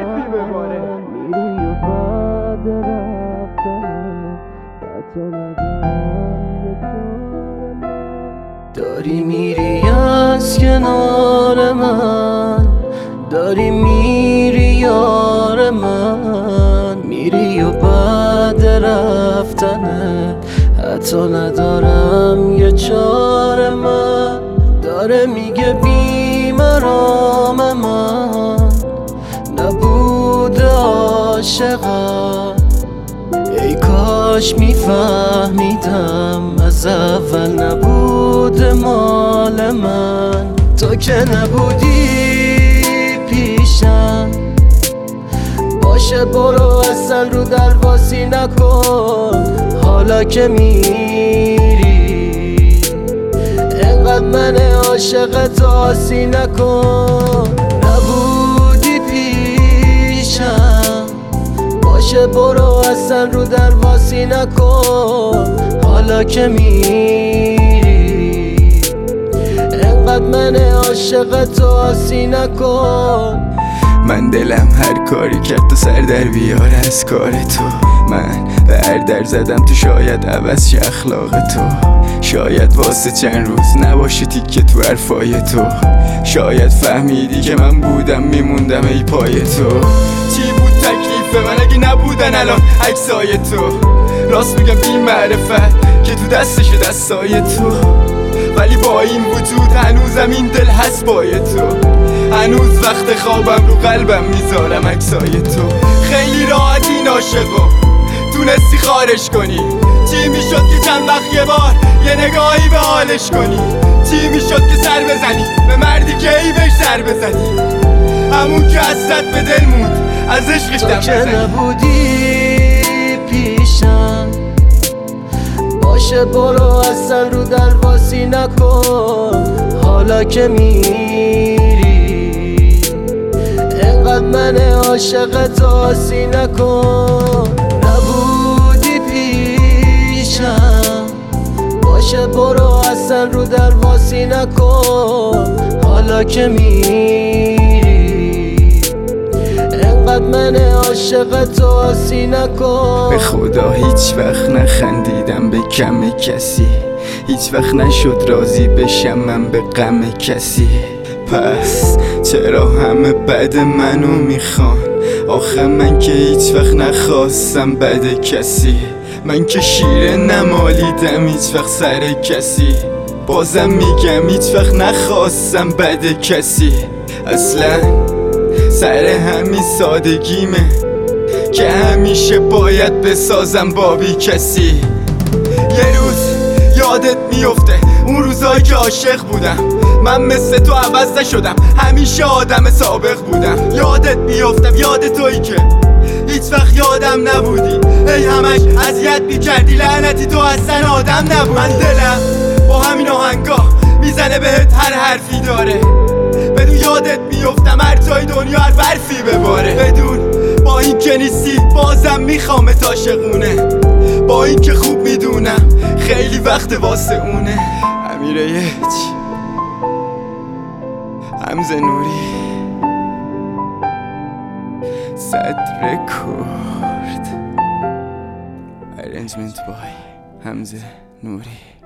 برفی بباره. میری و بعد رفتنه حتی ندارم یه چاره من. داری میری از کنار من، داری میری یار من، میری و بعد رفتنه حتی ندارم یه چاره من. داره میگه بیمرام من نبوده عاشقم، ای کاش میفهمیدم از اول نبوده مال من. تو که نبودی پیشم، باشه برو اصلا رو درواسی نکن. حالا که میری انقدر من عاشقت آسی نکن. نبودی پیشم، باشه برو اصلا رو درواسی نکن. حالا که میری انقدر من عاشقت آسی نکن. من دلم هر کاری کرد تو سر در بیار از کار تو. من به هر در زدم تو شاید عوض شه اخلاق تو. شاید واسه چند روز نباشه تیکه تو حرفای تو. شاید فهمیدی که من بودم میموندم ای پای تو. چی بود تکلیف من اگه نبودن الان عکسای تو؟ راست میگم بی معرفت که تو دستش دستای تو. ولی با این وجود هنوزم این دل هست پای تو. هنوز وقت خوابم رو قلبم میذارم عکسای تو. خیلی راحت این عاشقو تونستی خارش کنی. چی میشد که چند وقت یه بار یه نگاهی به حالش کنی؟ چی میشد که سر بزنی به مردی که ای بهش سر بزنی؟ همون که حسرت به دل موند از عشقش دم بزنی. تو که نبودی پیشم، باشه برو اصلا رو درواسی نکن. حالا که میری انقدر من عاشقت آسی نکن. نبودی پیشم، باشه برو اصلا رو درواسی نکن. حالا که میری انقدر من عاشقت آسی نکن. به خدا هیچ وقت نخندیدم به کم کسی، هیچ وقت نشد راضی بشم من به غم کسی. پس چرا همه بد منو میخوان؟ آخه من که هیچ وقت نخواستم بد کسی. من که شیره نمالیدم هیچ وقت سر کسی. بازم میگم هیچ وقت نخواستم بد کسی. اصلا سر همین سادگیمه که همیشه باید بسازم با بی کسی. یه روز یادت میفته اون روزایی که عاشق بودم. من مثل تو عوض نشدم، همیشه آدم سابق بودم. یادت میفتم یاد تویی که هیچ وقت یادم نبودی. ای همش اذیت میکردی لعنتی تو اصلا آدم نبودی. من دلم با همین آهنگا میزنه بهت هر حرفی داره. بدون یادت میفتم هر جای دنیا هر برفی بباره. بدون با این که نیستی بازم میخوامت عاشقونه. با این که خوب میدونم خیلی وقت واسه اونه. امیره حمزه نوری، صدر کرد، ارنجمنت بای حمزه نوری.